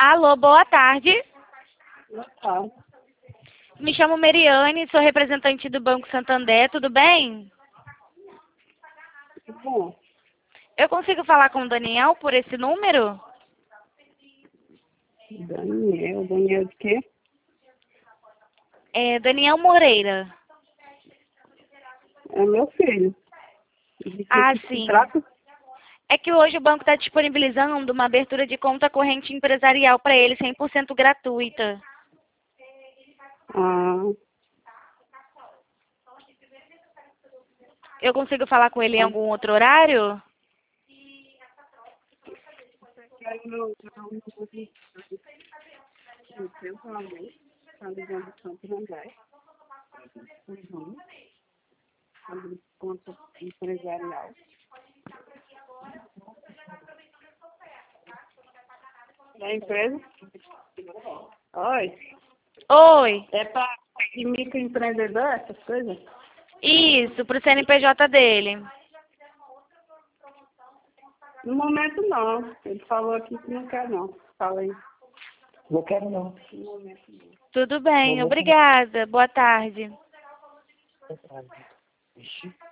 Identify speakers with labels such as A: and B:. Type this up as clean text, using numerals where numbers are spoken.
A: Alô, boa tarde.
B: Tá.
A: Me chamo Meriane, sou representante do Banco Santander, tudo bem?
B: Bom,
A: Eu consigo falar com o Daniel por esse número?
B: Daniel de quê?
A: É Daniel Moreira.
B: É meu filho. De
A: Ah,
B: que se
A: sim.
B: trata?
A: É que hoje o banco está disponibilizando uma abertura de conta corrente empresarial para ele, 100% gratuita.
B: Ah,
A: Eu consigo falar com ele em algum outro horário?
B: Tá ligando de Santo André. Uhum. Sobre conta empresarial. Da empresa? Oi.
A: Oi.
B: É para microempreendedor, essas coisas?
A: Isso, para o CNPJ dele.
B: No momento não. Ele falou aqui que não quer não. Fala aí.
C: Não quero não.
B: No momento não.
A: Tudo bem, obrigada. Boa tarde.
C: Ixi.